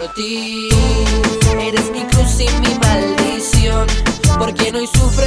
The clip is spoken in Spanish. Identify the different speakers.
Speaker 1: ti. Eres mi cruz y mi maldición, porque hoy sufro